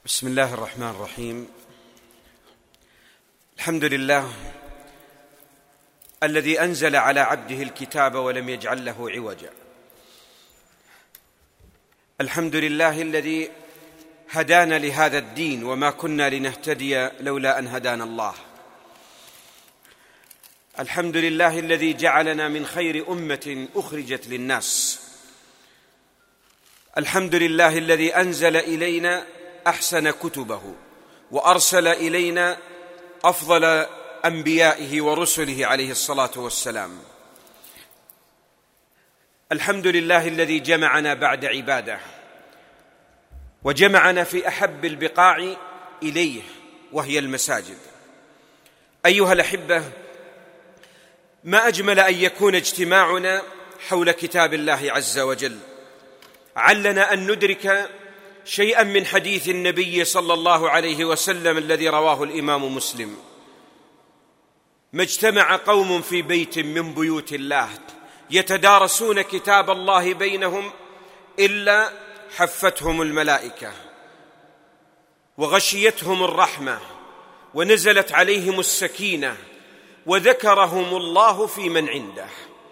بسم الله الرحمن الرحيم. الحمد لله الذي أنزل على عبده الكتاب ولم يجعل له عوجا. الحمد لله الذي هدانا لهذا الدين وما كنا لنهتدي لولا أن هدانا الله. الحمد لله الذي جعلنا من خير أمة أخرجت للناس. الحمد لله الذي أنزل إلينا أحسن كتبه وأرسل إلينا أفضل أنبيائه ورسله عليه الصلاة والسلام. الحمد لله الذي جمعنا بعد عباده وجمعنا في أحب البقاع إليه وهي المساجد. أيها الأحبة، ما أجمل أن يكون اجتماعنا حول كتاب الله عز وجل. علنا أن ندرك شيئا من حديث النبي صلى الله عليه وسلم الذي رواه الإمام مسلم: ما اجتمع قوم في بيت من بيوت الله يتدارسون كتاب الله بينهم إلا حفتهم الملائكة وغشيتهم الرحمة ونزلت عليهم السكينة وذكرهم الله في من عنده.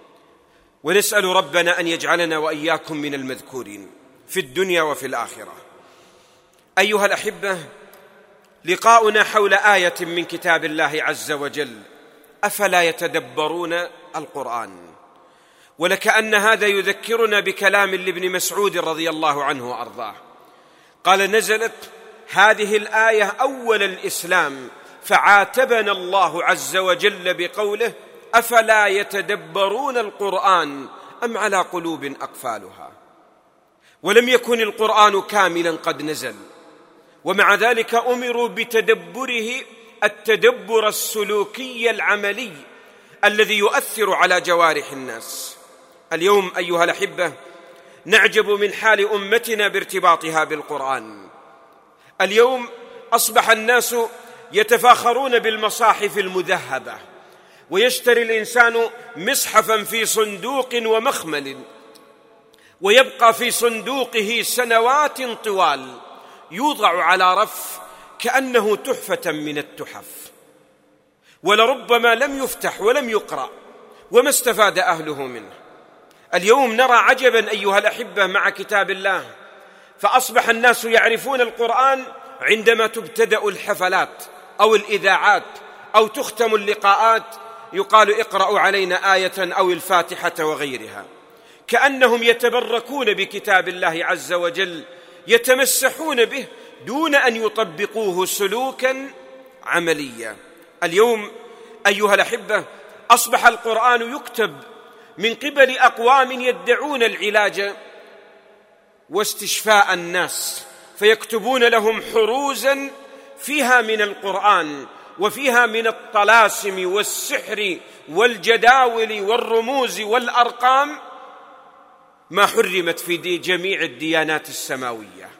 ونسأل ربنا أن يجعلنا وإياكم من المذكورين في الدنيا وفي الآخرة. أيها الأحبة، لقاؤنا حول آية من كتاب الله عز وجل: أفلا يتدبرون القرآن؟ ولكأن هذا يذكرنا بكلام لابن مسعود رضي الله عنه وأرضاه. قال: نزلت هذه الآية أول الإسلام فعاتبنا الله عز وجل بقوله: أفلا يتدبرون القرآن أم على قلوب أقفالها. ولم يكن القرآن كاملا قد نزل، ومع ذلك أمروا بتدبره التدبر السلوكي العملي الذي يؤثر على جوارح الناس. اليوم أيها الأحبة نعجب من حال أمتنا بارتباطها بالقرآن. اليوم أصبح الناس يتفاخرون بالمصاحف المذهبة، ويشتري الإنسان مصحفا في صندوق ومخمل، ويبقى في صندوقه سنوات طوال، يوضع على رف كأنه تحفة من التحف، ولربما لم يفتح ولم يقرأ وما استفاد أهله منه. اليوم نرى عجبا أيها الأحبة مع كتاب الله، فأصبح الناس يعرفون القرآن عندما تبتدأ الحفلات أو الإذاعات أو تختم اللقاءات، يقال: اقرأوا علينا آية أو الفاتحة وغيرها، كأنهم يتبركون بكتاب الله عز وجل، يتمسحون به دون أن يطبقوه سلوكا عمليا. اليوم أيها الأحبة أصبح القرآن يكتب من قبل أقوام يدعون العلاج واستشفاء الناس، فيكتبون لهم حروزا فيها من القرآن وفيها من الطلاسم والسحر والجداول والرموز والأرقام ما حرمت في جميع الديانات السماوية،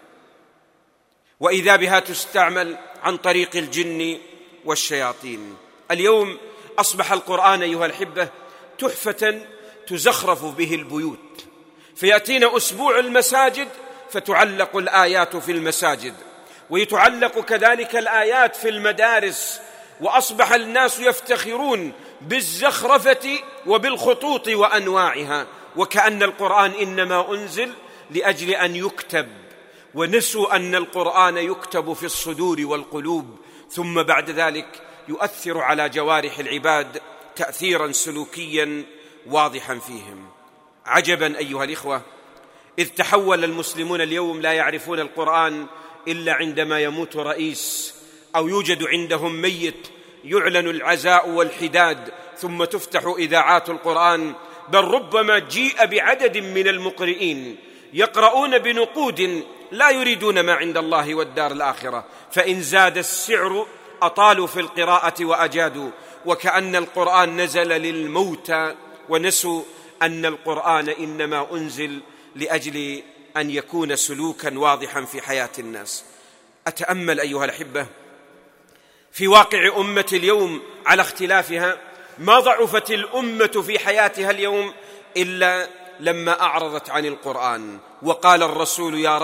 وإذا بها تستعمل عن طريق الجن والشياطين. اليوم أصبح القرآن أيها الأحبة تحفة تزخرف به البيوت، فيأتينا أسبوع المساجد فتعلق الآيات في المساجد، ويتعلق كذلك الآيات في المدارس، وأصبح الناس يفتخرون بالزخرفة وبالخطوط وأنواعها، وكأن القرآن إنما أنزل لأجل أن يكتب، ونسوا أن القرآن يكتب في الصدور والقلوب، ثم بعد ذلك يؤثر على جوارح العباد تأثيرا سلوكيا واضحا فيهم. عجبا أيها الإخوة، إذ تحول المسلمون اليوم لا يعرفون القرآن إلا عندما يموت رئيس أو يوجد عندهم ميت، يعلن العزاء والحداد ثم تفتح إذاعات القرآن، بل ربما جيء بعدد من المقرئين يقرؤون بنقود لا يريدون ما عند الله والدار الآخرة، فإن زاد السعر أطالوا في القراءة وأجادوا، وكأن القرآن نزل للموتى، ونسوا أن القرآن إنما أنزل لأجل أن يكون سلوكا واضحا في حياة الناس. أتأمل أيها الأحبة في واقع أمة اليوم على اختلافها، ما ضعفت الأمة في حياتها اليوم إلا لما أعرضت عن القرآن. وقال الرسول: يا رب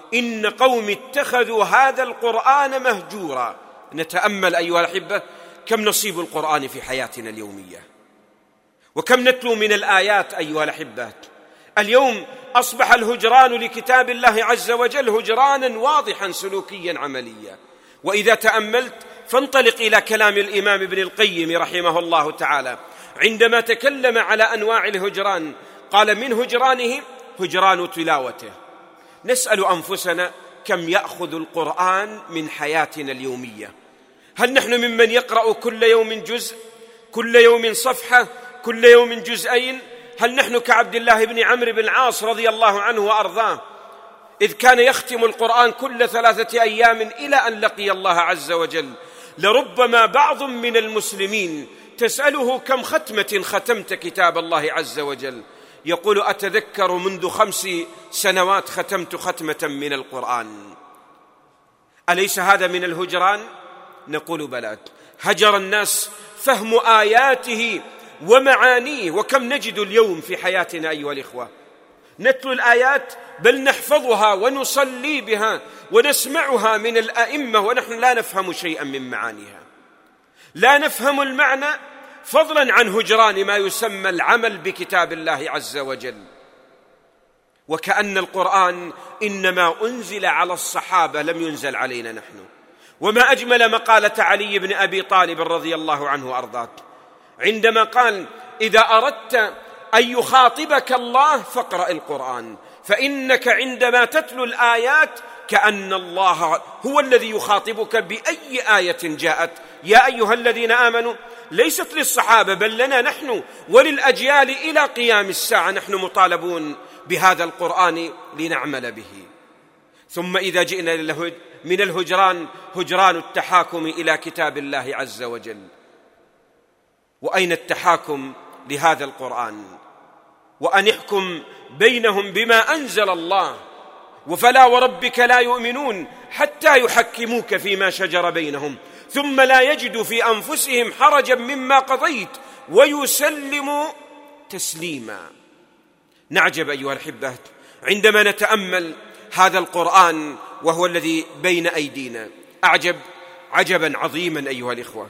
إن قوم اتخذوا هذا القرآن مهجورا. نتأمل أيها الأحبة كم نصيب القرآن في حياتنا اليومية، وكم نتلو من الآيات أيها الأحبة. اليوم أصبح الهجران لكتاب الله عز وجل هجرانا واضحا سلوكيا عمليا. وإذا تأملت فانطلق إلى كلام الإمام ابن القيم رحمه الله تعالى عندما تكلم على أنواع الهجران، قال من هجرانه هجران تلاوته. نسأل أنفسنا كم يأخذ القرآن من حياتنا اليومية؟ هل نحن ممن يقرأ كل يوم جزء، كل يوم صفحة، كل يوم جزئين؟ هل نحن كعبد الله بن عمرو بن العاص رضي الله عنه وأرضاه إذ كان يختم القرآن كل 3 أيام إلى أن لقي الله عز وجل؟ لربما بعض من المسلمين تسأله كم ختمة ختمت كتاب الله عز وجل، يقول أتذكر منذ 5 سنوات ختمت ختمة من القرآن. أليس هذا من الهجران؟ نقول بلى. هجر الناس فهم آياته ومعانيه. وكم نجد اليوم في حياتنا أيها الإخوة نتلو الآيات بل نحفظها ونصلي بها ونسمعها من الأئمة ونحن لا نفهم شيئا من معانيها، لا نفهم المعنى، فضلا عن هجران ما يسمى العمل بكتاب الله عز وجل. وكأن القرآن إنما أنزل على الصحابة لم ينزل علينا نحن. وما أجمل مقالة علي بن أبي طالب رضي الله عنه وأرضاه عندما قال إذا أردت أن يخاطبك الله فاقرأ القرآن، فإنك عندما تتلو الآيات كأن الله هو الذي يخاطبك بأي آية جاءت. يا أيها الذين آمنوا ليست للصحابة بل لنا نحن وللأجيال إلى قيام الساعة، نحن مطالبون بهذا القرآن لنعمل به. ثم إذا جئنا من الهجران هجران التحاكم إلى كتاب الله عز وجل. وأين التحاكم لهذا القرآن؟ وأن يحكم بينهم بما أنزل الله، وفلا وربك لا يؤمنون حتى يحكموك فيما شجر بينهم ثم لا يجدوا في أنفسهم حرجا مما قضيت ويسلموا تسليما. نعجب أيها الأحبة عندما نتأمل هذا القرآن وهو الذي بين أيدينا، أعجب عجبا عظيما أيها الإخوة.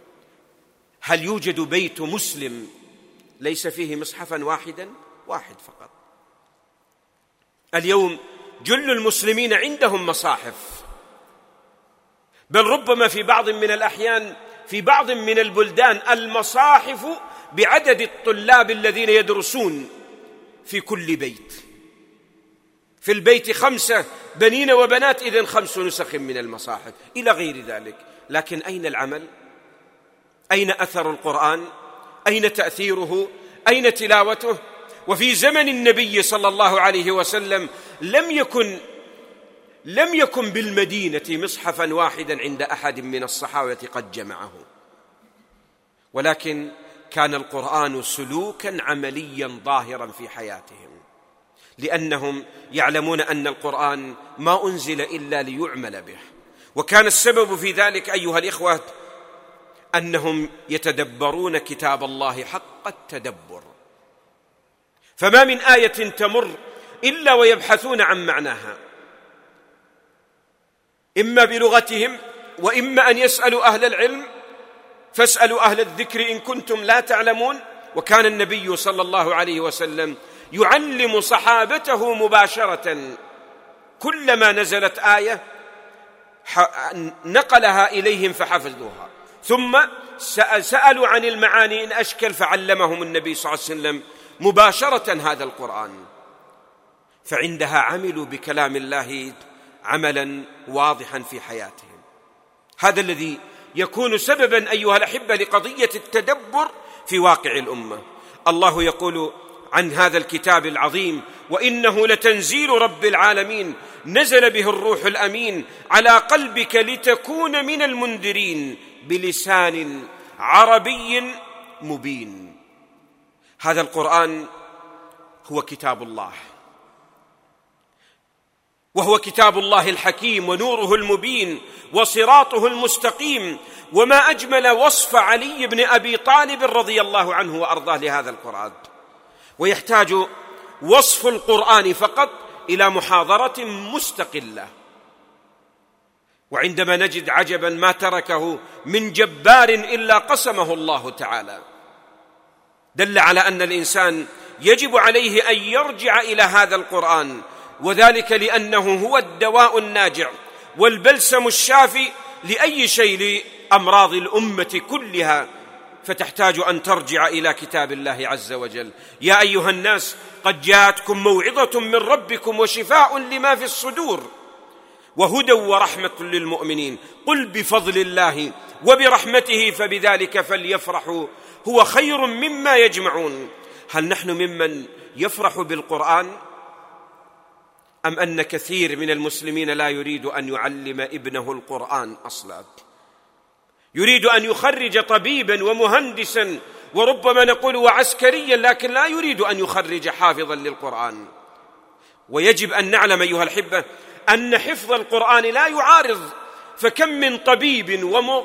هل يوجد بيت مسلم ليس فيه مصحفا واحدا؟ واحد فقط. اليوم جل المسلمين عندهم مصاحف، بل ربما في بعض من الأحيان في بعض من البلدان المصاحف بعدد الطلاب الذين يدرسون في كل بيت. في البيت 5 بنين وبنات، إذن 5 نسخ من المصاحف إلى غير ذلك. لكن أين العمل؟ أين أثر القرآن؟ أين تأثيره؟ أين تلاوته؟ وفي زمن النبي صلى الله عليه وسلم لم يكن بالمدينة مصحفا واحدا عند أحد من الصحابة قد جمعه، ولكن كان القرآن سلوكا عمليا ظاهرا في حياتهم، لأنهم يعلمون أن القرآن ما أنزل إلا ليعمل به. وكان السبب في ذلك أيها الإخوة أنهم يتدبرون كتاب الله حق التدبر، فما من آية تمر إلا ويبحثون عن معناها، إما بلغتهم وإما أن يسألوا أهل العلم، فاسألوا أهل الذكر إن كنتم لا تعلمون. وكان النبي صلى الله عليه وسلم يعلم صحابته مباشرة، كلما نزلت آية نقلها إليهم فحفظوها، ثم سألوا عن المعاني إن أشكل فعلمهم النبي صلى الله عليه وسلم مباشرة هذا القرآن. فعندها عملوا بكلام الله عملا واضحا في حياتهم. هذا الذي يكون سببا أيها الأحبة لقضية التدبر في واقع الأمة. الله يقول عن هذا الكتاب العظيم: وإنه لتنزيل رب العالمين نزل به الروح الأمين على قلبك لتكون من المنذرين بلسان عربي مبين. هذا القرآن هو كتاب الله، وهو كتاب الله الحكيم ونوره المبين وصراطه المستقيم. وما أجمل وصف علي بن أبي طالب رضي الله عنه وأرضاه لهذا القرآن. ويحتاج وصف القرآن فقط إلى محاضرة مستقلة. وعندما نجد عجبا ما تركه من جبار إلا قسمه الله تعالى، دل على أن الإنسان يجب عليه أن يرجع إلى هذا القرآن، وذلك لأنه هو الدواء الناجع والبلسم الشافي لأي شيء لأمراض الأمة كلها، فتحتاج أن ترجع إلى كتاب الله عز وجل. يا أيها الناس قد جاءتكم موعظة من ربكم وشفاء لما في الصدور وهدى ورحمة للمؤمنين، قل بفضل الله وبرحمته فبذلك فليفرحوا هو خير مما يجمعون. هل نحن ممن يفرح بالقرآن، أم أن كثير من المسلمين لا يريد أن يعلم ابنه القرآن أصلا؟ يريد أن يخرج طبيبا ومهندسا وربما نقول وعسكريا، لكن لا يريد أن يخرج حافظا للقرآن. ويجب أن نعلم أيها الأحبة أن حفظ القرآن لا يعارض، فكم من طبيب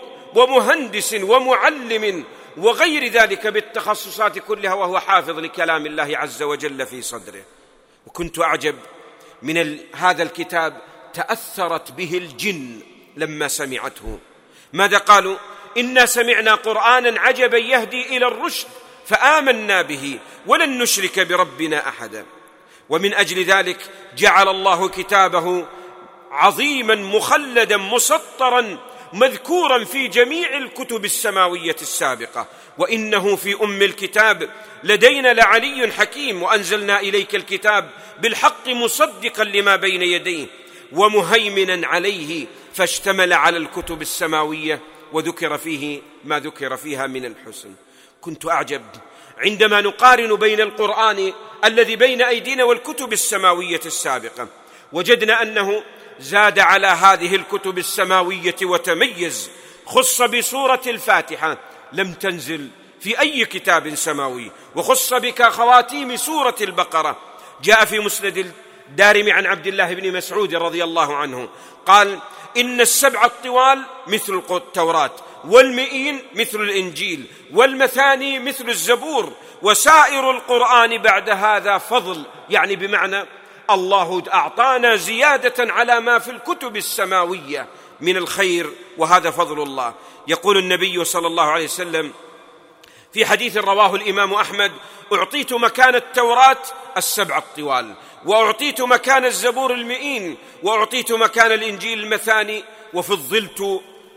ومهندس ومعلم وغير ذلك بالتخصصات كلها وهو حافظ لكلام الله عز وجل في صدره. وكنت أعجب من هذا الكتاب، تأثرت به الجن لما سمعته. ماذا قالوا؟ إنا سمعنا قرآنا عجبا يهدي إلى الرشد فآمنا به ولن نشرك بربنا أحدا. ومن أجل ذلك جعل الله كتابه عظيما مخلدا مسطرا مذكورا في جميع الكتب السماوية السابقة، وإنه في أم الكتاب لدينا لعلي حكيم، وأنزلنا إليك الكتاب بالحق مصدقا لما بين يديه ومهيمنا عليه، فاشتمل على الكتب السماوية وذكر فيه ما ذكر فيها من الحسن. كنت أعجب عندما نقارن بين القرآن الذي بين أيدينا والكتب السماوية السابقة، وجدنا أنه زاد على هذه الكتب السماوية وتميز، خص بسورة الفاتحة لم تنزل في أي كتاب سماوي، وخص بخواتيم سورة البقرة. جاء في مسند الدارمي عن عبد الله بن مسعود رضي الله عنه قال: إن السبع الطوال مثل التوراة، والمئين مثل الإنجيل، والمثاني مثل الزبور، وسائر القرآن بعد هذا فضل، يعني بمعنى الله أعطانا زيادة على ما في الكتب السماوية من الخير، وهذا فضل الله. يقول النبي صلى الله عليه وسلم في حديث رواه الإمام أحمد: أعطيت مكان التوراة السبع الطوال، وأعطيت مكان الزبور المئين، وأعطيت مكان الإنجيل المثاني، وفضلت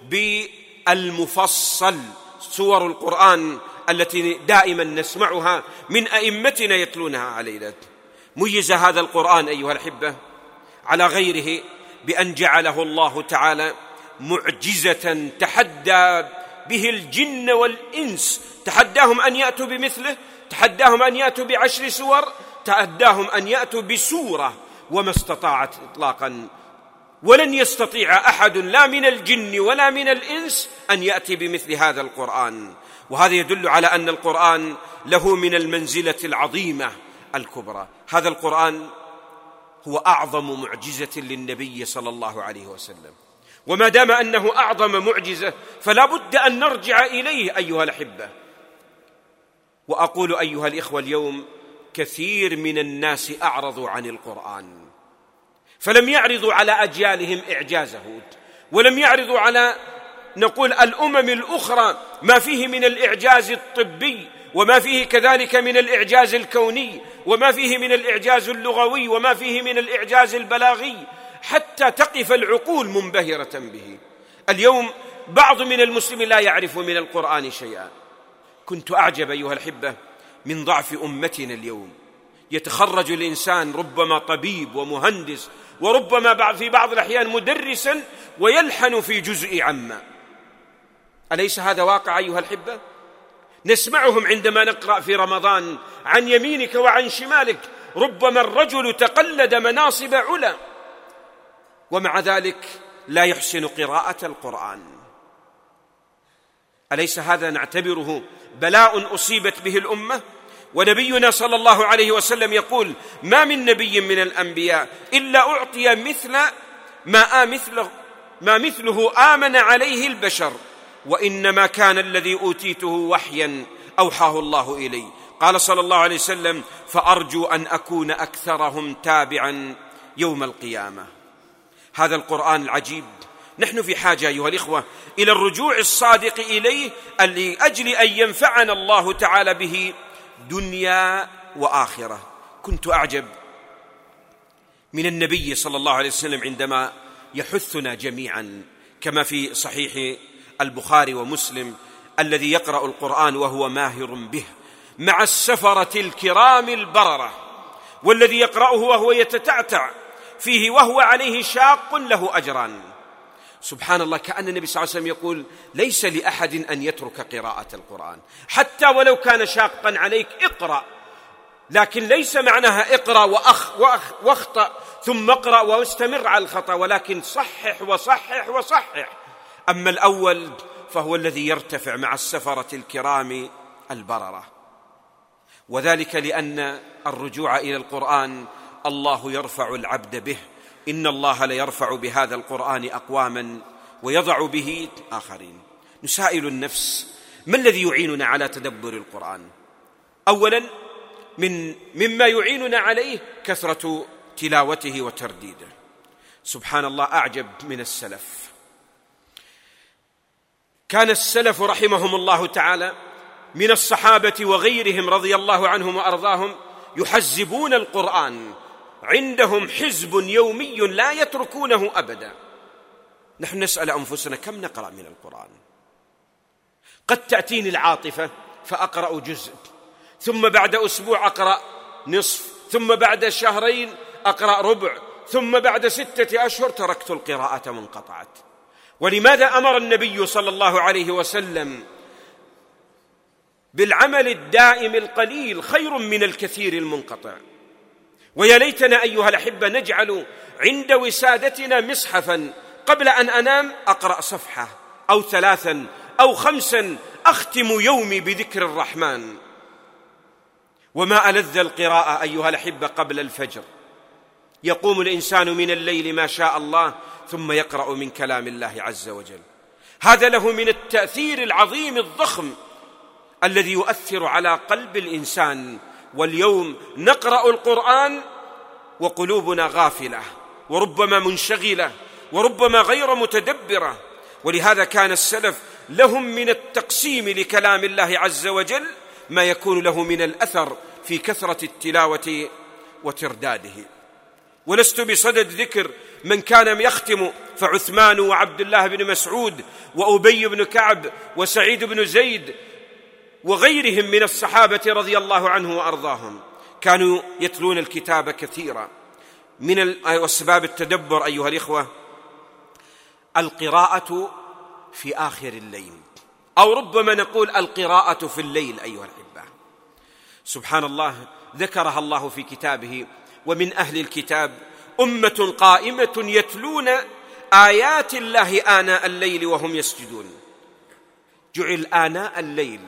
بالمفصل، سور القرآن التي دائما نسمعها من أئمتنا يتلونها علينا. ميز هذا القرآن أيها الأحبة على غيره بأن جعله الله تعالى معجزة تحدى به الجن والإنس، تحداهم أن يأتوا بمثله، تحداهم أن يأتوا ب10 سور، تحداهم أن يأتوا بسورة، وما استطاعت إطلاقا، ولن يستطيع أحد لا من الجن ولا من الإنس أن يأتي بمثل هذا القرآن. وهذا يدل على أن القرآن له من المنزلة العظيمة الكبرى. هذا القرآن هو أعظم معجزة للنبي صلى الله عليه وسلم، وما دام أنه أعظم معجزة فلا بد أن نرجع إليه أيها الأحبة. وأقول أيها الإخوة، اليوم كثير من الناس أعرضوا عن القرآن، فلم يعرضوا على أجيالهم إعجازه، ولم يعرضوا على نقول الأمم الأخرى ما فيه من الإعجاز الطبي، وما فيه كذلك من الإعجاز الكوني، وما فيه من الإعجاز اللغوي، وما فيه من الإعجاز البلاغي، حتى تقف العقول منبهرة به. اليوم بعض من المسلمين لا يعرف من القرآن شيئا. كنت أعجب أيها الأحبة من ضعف أمتنا اليوم. يتخرج الإنسان ربما طبيب ومهندس، وربما في بعض الأحيان مدرسا، ويلحن في جزء عامة. أليس هذا واقع أيها الأحبة؟ نسمعهم عندما نقرأ في رمضان عن يمينك وعن شمالك، ربما الرجل تقلد مناصب علا، ومع ذلك لا يحسن قراءة القرآن. أليس هذا نعتبره بلاء أصيبت به الأمة؟ ونبينا صلى الله عليه وسلم يقول: ما من نبي من الأنبياء إلا أعطي ما مثله آمن عليه البشر، وإنما كان الذي أوتيته وحيا أوحاه الله إلي. قال صلى الله عليه وسلم: فأرجو أن أكون أكثرهم تابعا يوم القيامة. هذا القرآن العجيب نحن في حاجة أيها الإخوة إلى الرجوع الصادق إليه لأجل أن ينفعنا الله تعالى به دنيا وآخرة. كنت أعجب من النبي صلى الله عليه وسلم عندما يحثنا جميعا كما في صحيح البخاري ومسلم: الذي يقرأ القرآن وهو ماهر به مع السفرة الكرام البررة، والذي يقرأه وهو يتتعتع فيه وهو عليه شاق له أجران. سبحان الله، كأن النبي صلى الله عليه وسلم يقول: ليس لأحد أن يترك قراءة القرآن حتى ولو كان شاقا عليك، اقرأ، لكن ليس معناها اقرأ واخطأ ثم اقرأ واستمر على الخطأ، ولكن صحح وصحح وصحح. أما الأول فهو الذي يرتفع مع السفرة الكرام البررة، وذلك لأن الرجوع إلى القرآن الله يرفع العبد به. إن الله ليرفع بهذا القرآن أقواما ويضع به آخرين. نسائل النفس: ما الذي يعيننا على تدبر القرآن؟ أولا مما يعيننا عليه كثرة تلاوته وترديده. سبحان الله، أعجب من السلف. كان السلف رحمهم الله تعالى من الصحابة وغيرهم رضي الله عنهم وأرضاهم يحزبون القرآن، عندهم حزب يومي لا يتركونه أبدا. نحن نسأل أنفسنا: كم نقرأ من القرآن؟ قد تأتيني العاطفة فأقرأ جزء، ثم بعد أسبوع أقرأ نصف، ثم بعد شهرين أقرأ ربع، ثم بعد 6 أشهر تركت القراءة منقطعت. ولماذا أمر النبي صلى الله عليه وسلم بالعمل الدائم القليل خير من الكثير المنقطع؟ ويا ليتنا أيها الأحبة نجعل عند وسادتنا مصحفا قبل أن أنام أقرأ صفحة أو 3 أو 5 أختم يومي بذكر الرحمن. وما ألذ القراءة أيها الأحبة قبل الفجر. يقوم الإنسان من الليل ما شاء الله ثم يقرأ من كلام الله عز وجل. هذا له من التأثير العظيم الضخم الذي يؤثر على قلب الإنسان. واليوم نقرأ القرآن وقلوبنا غافلة وربما منشغلة وربما غير متدبرة. ولهذا كان السلف لهم من التقسيم لكلام الله عز وجل ما يكون له من الأثر في كثرة التلاوة وترداده. ولست بصدد ذكر من كان يختم، فعثمان وعبد الله بن مسعود وأبي بن كعب وسعيد بن زيد وغيرهم من الصحابة رضي الله عنه وأرضاهم كانوا يتلون الكتاب كثيرا. من أسباب التدبر أيها الإخوة القراءة في آخر الليل، أو ربما نقول القراءة في الليل أيها الأحبة. سبحان الله، ذكرها الله في كتابه: ومن أهل الكتاب أمة قائمة يتلون آيات الله آناء الليل وهم يسجدون. جعل آناء الليل،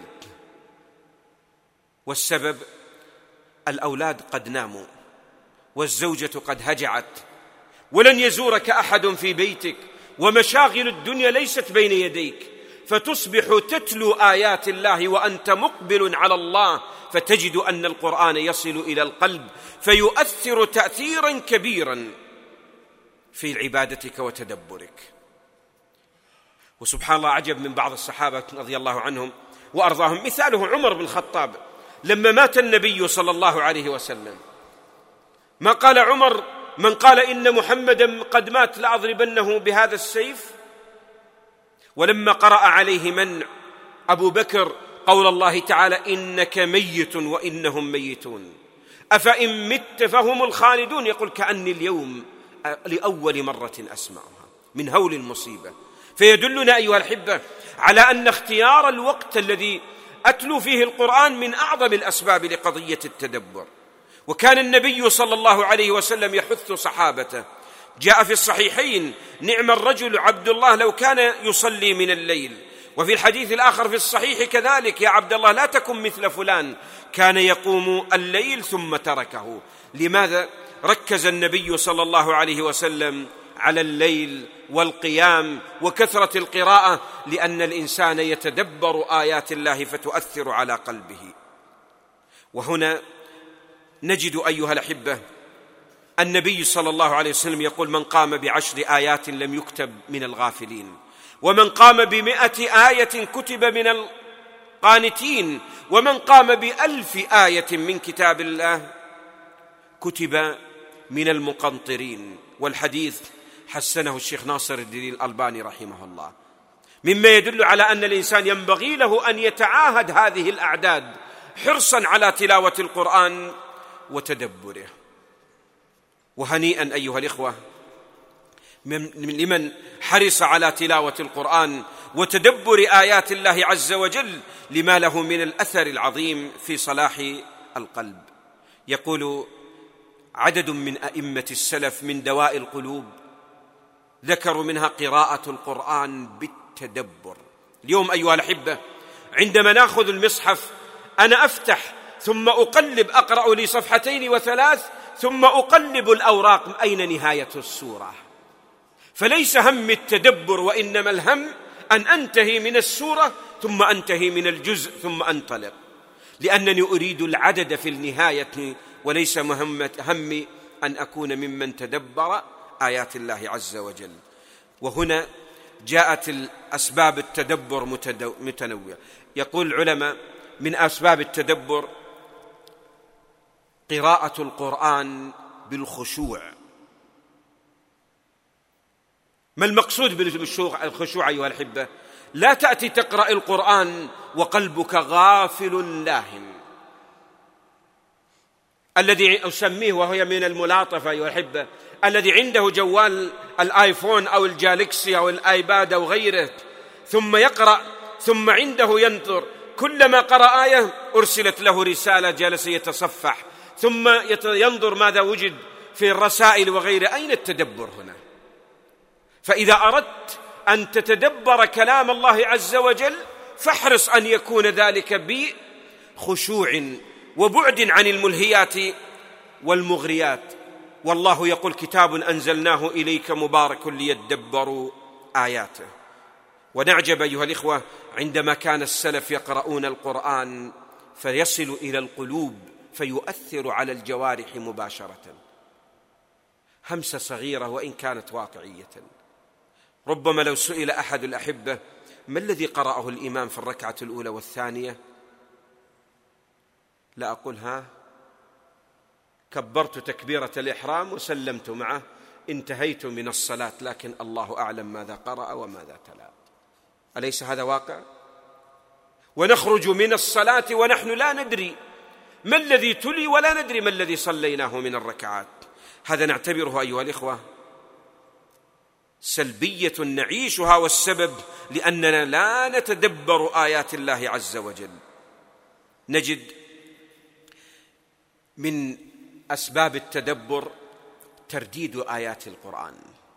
والسبب الأولاد قد ناموا والزوجة قد هجعت ولن يزورك أحد في بيتك ومشاغل الدنيا ليست بين يديك، فتصبح تتلو آيات الله وأنت مقبل على الله، فتجد أن القرآن يصل إلى القلب فيؤثر تأثيرا كبيرا في عبادتك وتدبرك. وسبحان الله، عجب من بعض الصحابة رضي الله عنهم وأرضاهم، مثاله عمر بن الخطاب لما مات النبي صلى الله عليه وسلم، ما قال عمر: من قال إن محمدا قد مات لأضربنه بهذا السيف؟ ولما قرأ عليه من أبو بكر قول الله تعالى: إنك ميت وإنهم ميتون أفإن مت فهم الخالدون، يقول: كأني اليوم لأول مرة أسمعها من هول المصيبة. فيدلنا أيها الأحبة على أن اختيار الوقت الذي أتلو فيه القرآن من أعظم الأسباب لقضية التدبر. وكان النبي صلى الله عليه وسلم يحث صحابته. جاء في الصحيحين: نعم الرجل عبد الله لو كان يصلي من الليل. وفي الحديث الآخر في الصحيح كذلك: يا عبد الله لا تكن مثل فلان كان يقوم الليل ثم تركه. لماذا ركز النبي صلى الله عليه وسلم على الليل والقيام وكثرة القراءة؟ لأن الإنسان يتدبر آيات الله فتؤثر على قلبه. وهنا نجد أيها الأحبة النبي صلى الله عليه وسلم يقول: من قام ب10 آيات لم يكتب من الغافلين، ومن قام ب100 آية كتب من القانتين، ومن قام ب1000 آية من كتاب الله كتب من المقنطرين. والحديث حسنه الشيخ ناصر الدين الألباني رحمه الله، مما يدل على أن الإنسان ينبغي له أن يتعاهد هذه الأعداد حرصا على تلاوة القرآن وتدبره. وهنيئا أيها الإخوة لمن حرص على تلاوة القرآن وتدبر آيات الله عز وجل، لما له من الأثر العظيم في صلاح القلب. يقول عدد من أئمة السلف: من دواء القلوب ذكروا منها قراءة القرآن بالتدبر. اليوم أيها الأحبة عندما نأخذ المصحف أنا أفتح ثم أقلب، أقرأ لي 2 و3 ثم أقلب الأوراق أين نهاية السورة. فليس هم التدبر، وإنما الهم أن أنتهي من السورة ثم أنتهي من الجزء ثم أنطلق، لأنني أريد العدد في النهاية، وليس همي أن أكون ممن تدبر آيات الله عز وجل. وهنا جاءت الأسباب التدبر متنوعة. يقول العلماء: من أسباب التدبر قراءة القرآن بالخشوع. ما المقصود بالخشوع أيها الأحبة؟ لا تأتي تقرأ القرآن وقلبك غافل لاهٍ، الذي أسميه وهي من الملاطفة أيها الأحبة، الذي عنده جوال الآيفون أو الجالكسي أو الآيباد أو غيره، ثم يقرأ ثم عنده ينظر، كلما قرأ آية أرسلت له رسالة، جلس يتصفح ثم ينظر ماذا وجد في الرسائل وغيره. أين التدبر هنا؟ فإذا أردت أن تتدبر كلام الله عز وجل فاحرص أن يكون ذلك بخشوع وبعد عن الملهيات والمغريات. والله يقول: كتاب أنزلناه إليك مبارك ليدبروا آياته. ونعجب أيها الإخوة عندما كان السلف يقرؤون القرآن فيصل إلى القلوب فيؤثر على الجوارح مباشرة. همسة صغيرة وإن كانت واقعية. ربما لو سئل أحد الأحبة: ما الذي قرأه الإمام في الركعة الأولى والثانية؟ لا أقول كبرت تكبيرة الإحرام وسلمت معه، انتهيت من الصلاة، لكن الله أعلم ماذا قرأ وماذا تلا. أليس هذا واقع؟ ونخرج من الصلاة ونحن لا ندري ما الذي تلي ولا ندري ما الذي صليناه من الركعات. هذا نعتبره أيها الإخوة سلبية نعيشها، والسبب لأننا لا نتدبر آيات الله عز وجل. نجد من أسباب التدبر ترديد آيات القرآن.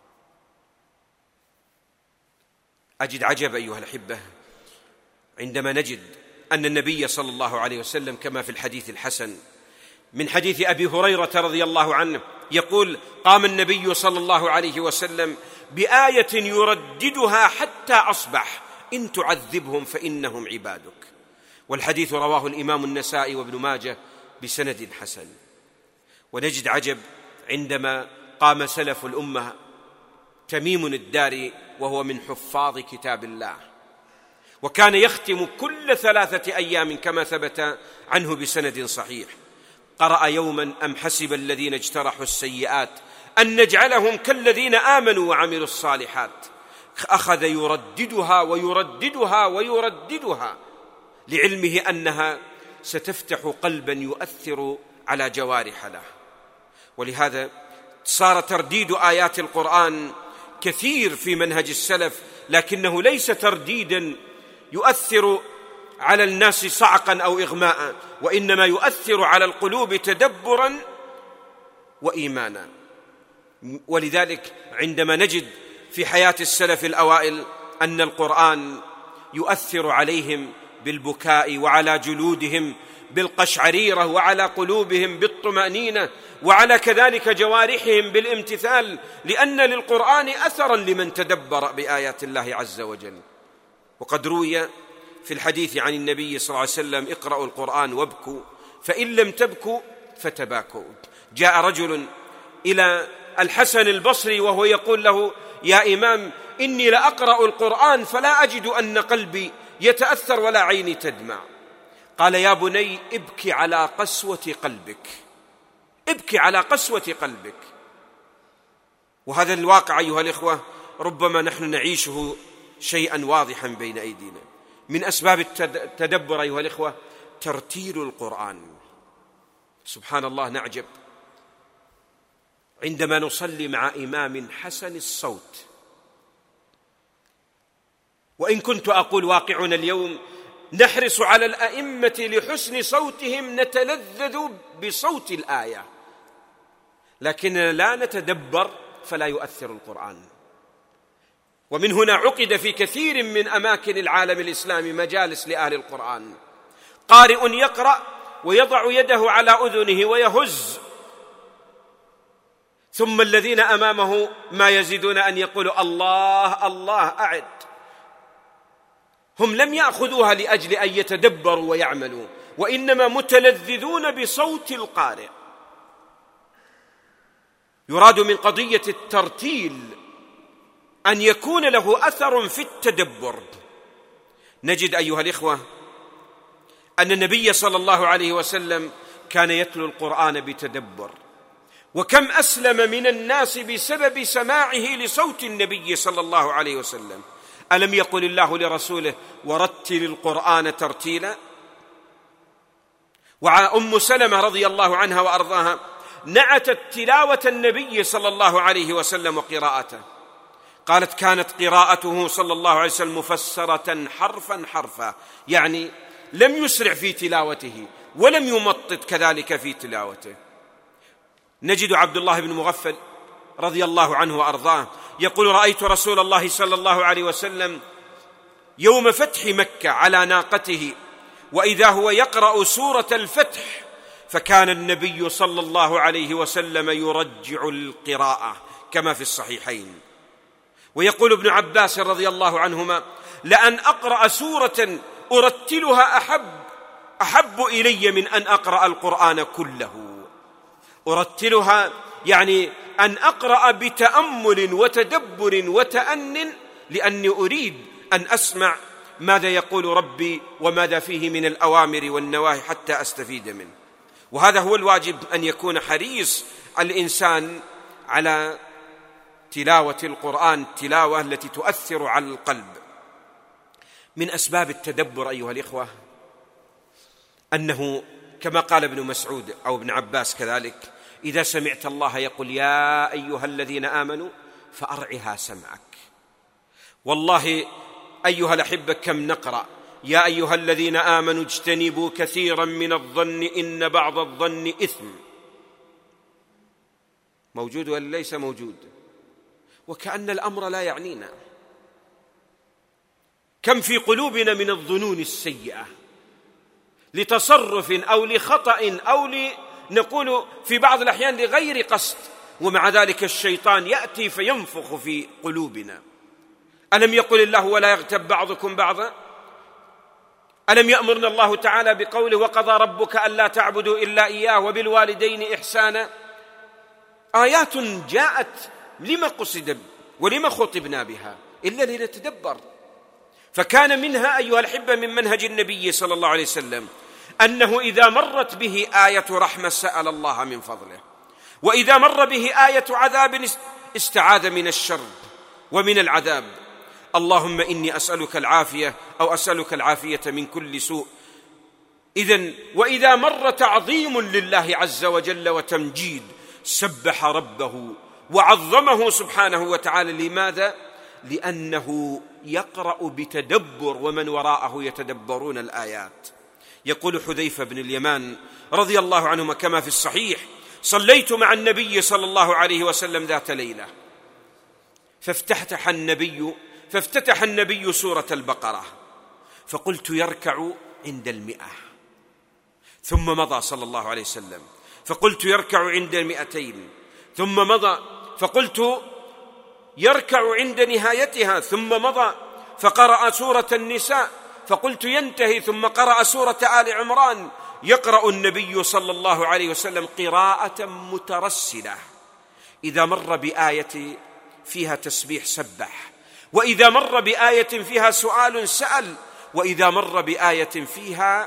أجد عجب أيها الأحبة عندما نجد أن النبي صلى الله عليه وسلم كما في الحديث الحسن من حديث أبي هريرة رضي الله عنه يقول: قام النبي صلى الله عليه وسلم بآية يرددها حتى أصبح: إن تعذبهم فإنهم عبادك. والحديث رواه الإمام النسائي وابن ماجه بسند حسن. ونجد عجب عندما قام سلف الأمة تميم الداري وهو من حفاظ كتاب الله، وكان يختم كل 3 أيام كما ثبت عنه بسند صحيح. قرأ يوما: أم حسب الذين اجترحوا السيئات أن نجعلهم كالذين آمنوا وعملوا الصالحات. أخذ يرددها ويرددها ويرددها لعلمه أنها ستفتح قلبا يؤثر على جوارح له. ولهذا صار ترديد آيات القرآن كثير في منهج السلف، لكنه ليس ترديدا يؤثر على الناس صعقا أو إغماء، وإنما يؤثر على القلوب تدبرا وإيمانا. ولذلك عندما نجد في حياة السلف الأوائل أن القرآن يؤثر عليهم بالبكاء، وعلى جلودهم بالقشعريرة، وعلى قلوبهم بالطمأنينة، وعلى كذلك جوارحهم بالامتثال، لأن للقرآن أثرا لمن تدبر بآيات الله عز وجل. وقد روي في الحديث عن النبي صلى الله عليه وسلم: اقرأوا القرآن وابكوا، فإن لم تبكوا فتباكوا. جاء رجل إلى الحسن البصري وهو يقول له: يا إمام، إني لأقرأ القرآن فلا أجد أن قلبي يتأثر ولا عيني تدمع. قال: يا بني، ابكي على قسوة قلبك، ابكي على قسوة قلبك. وهذا الواقع أيها الإخوة ربما نحن نعيشه شيئا واضحا بين أيدينا. من أسباب التدبر أيها الإخوة ترتيل القرآن. سبحان الله، نعجب عندما نصلي مع إمام حسن الصوت. وإن كنت أقول واقعنا اليوم نحرص على الأئمة لحسن صوتهم، نتلذذ بصوت الآية، لكن لا نتدبر فلا يؤثر القرآن. ومن هنا عقد في كثير من أماكن العالم الإسلامي مجالس لأهل القرآن، قارئ يقرأ ويضع يده على أذنه ويهز، ثم الذين أمامه ما يزيدون أن يقولوا: الله الله أعد. هم لم يأخذوها لأجل أن يتدبروا ويعملوا، وإنما متلذذون بصوت القارئ. يراد من قضية الترتيل أن يكون له أثر في التدبر. نجد أيها الإخوة أن النبي صلى الله عليه وسلم كان يتلو القرآن بتدبر، وكم أسلم من الناس بسبب سماعه لصوت النبي صلى الله عليه وسلم. ألم يقل الله لرسوله: ورتل القرآن ترتيلا؟ وأم سلمة رضي الله عنها وأرضاها نعتت تلاوة النبي صلى الله عليه وسلم وقراءته، قالت: كانت قراءته صلى الله عليه وسلم مفسرة حرفا حرفا، يعني لم يسرع في تلاوته ولم يمطط كذلك في تلاوته. نجد عبد الله بن مغفل رضي الله عنه وأرضاه يقول: رأيت رسول الله صلى الله عليه وسلم يوم فتح مكة على ناقته، وإذا هو يقرأ سورة الفتح، فكان النبي صلى الله عليه وسلم يرجع القراءة كما في الصحيحين. ويقول ابن عباس رضي الله عنهما: لأن أقرأ سورة أرتلها أحب إلي من أن أقرأ القرآن كله. أرتلها يعني أن أقرأ بتأمل وتدبر وتأن، لأني أريد أن أسمع ماذا يقول ربي وماذا فيه من الأوامر والنواهي حتى أستفيد منه. وهذا هو الواجب، أن يكون حريص الإنسان على تلاوة القرآن، تلاوة التي تؤثر على القلب. من أسباب التدبر أيها الإخوة أنه كما قال ابن مسعود أو ابن عباس كذلك: إذا سمعت الله يقول: يا أيها الذين آمنوا فأرعها سمعك. والله أيها الأحبة كم نقرأ: يا أيها الذين آمنوا اجتنبوا كثيرا من الظن إن بعض الظن إثم. موجود ولا ليس موجود؟ وكأن الأمر لا يعنينا. كم في قلوبنا من الظنون السيئة لتصرف أو لخطأ أو نقول في بعض الأحيان لغير قصد، ومع ذلك الشيطان يأتي فينفخ في قلوبنا. ألم يقل الله: ولا يغتب بعضكم بعضا؟ ألم يأمرنا الله تعالى بقوله: وقضى ربك ألا تعبدوا إلا إياه وبالوالدين إحسانا؟ آيات جاءت لما قصد ولما خطبنا بها إلا لنتدبر. فكان منها أيها الأحبة من منهج النبي صلى الله عليه وسلم أنه إذا مرت به آية رحمة سأل الله من فضله، وإذا مر به آية عذاب استعاذ من الشر ومن العذاب: اللهم إني أسألك العافية أو أسألك العافية من كل سوء. وإذا مر تعظيم لله عز وجل وتمجيد سبح ربه وعظمه سبحانه وتعالى. لماذا؟ لأنه يقرأ بتدبر ومن وراءه يتدبرون الآيات. يقول حذيفة بن اليمان رضي الله عنهما كما في الصحيح: صليت مع النبي صلى الله عليه وسلم ذات ليلة، فافتتح النبي سورة البقرة، فقلت: يركع عند 100. ثم مضى صلى الله عليه وسلم، فقلت: يركع عند 200. ثم مضى، فقلت: يركع عند نهايتها. ثم مضى فقرأ سورة النساء، فقلت: ينتهي. ثم قرأ سورة آل عمران. يقرأ النبي صلى الله عليه وسلم قراءة مترسلة إذا مر بآية فيها تسبيح سبح، وإذا مر بآية فيها سؤال سأل، وإذا مر بآية فيها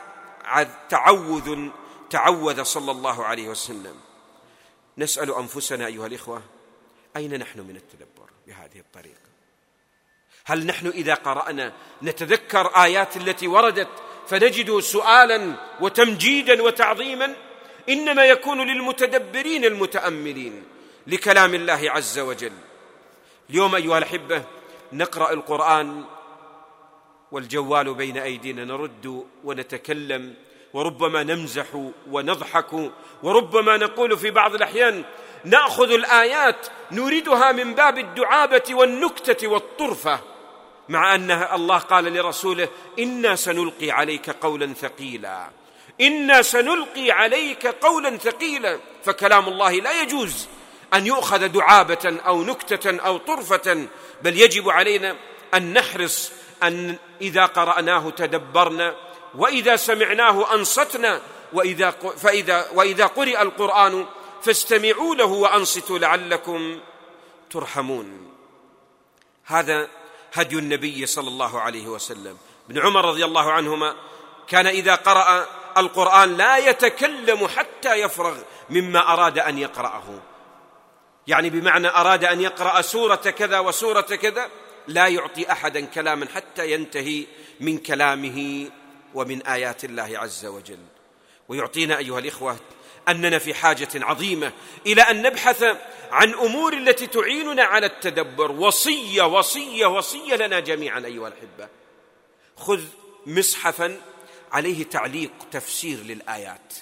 تعوذ صلى الله عليه وسلم. نسأل أنفسنا أيها الإخوة، أين نحن من التدبر بهذه الطريقة؟ هل نحن إذا قرأنا نتذكر آيات التي وردت فنجد سؤالا وتمجيدا وتعظيما؟ إنما يكون للمتدبرين المتأملين لكلام الله عز وجل. اليوم أيها الأحبة نقرأ القرآن والجوال بين أيدينا، نرد ونتكلم، وربما نمزح ونضحك، وربما نقول في بعض الأحيان نأخذ الآيات نريدها من باب الدعابة والنكتة والطرفة، مع أن الله قال لرسوله إنا سنلقي عليك قولا ثقيلا، إنا سنلقي عليك قولا ثقيلا. فكلام الله لا يجوز أن يؤخذ دعابة أو نكتة أو طرفة، بل يجب علينا أن نحرص أن إذا قرأناه تدبرنا، وإذا سمعناه أنصتنا، وإذا قرئ القرآن فاستمعوا له وأنصتوا لعلكم ترحمون. هذا هدي النبي صلى الله عليه وسلم. ابن عمر رضي الله عنهما كان إذا قرأ القرآن لا يتكلم حتى يفرغ مما أراد أن يقرأه، يعني بمعنى أراد أن يقرأ سورة كذا وسورة كذا، لا يعطي أحدا كلاما حتى ينتهي من كلامه ومن آيات الله عز وجل. ويعطينا أيها الإخوة أننا في حاجة عظيمة إلى أن نبحث عن أمور التي تعيننا على التدبر. وصية وصية وصية لنا جميعا أيها الأحبة. خذ مصحفا عليه تعليق تفسير للآيات،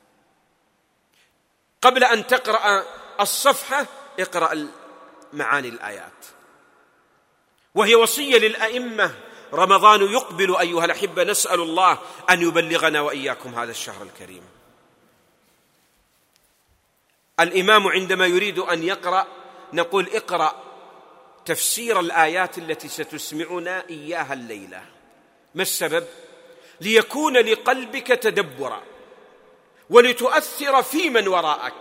قبل أن تقرأ الصفحة اقرأ معاني الآيات. وهي وصية للأئمة. رمضان يقبل أيها الأحبة، نسأل الله أن يبلغنا وإياكم هذا الشهر الكريم. الإمام عندما يريد أن يقرأ نقول اقرأ تفسير الآيات التي ستسمعنا إياها الليلة. ما السبب؟ ليكون لقلبك تدبرا ولتؤثر في من وراءك.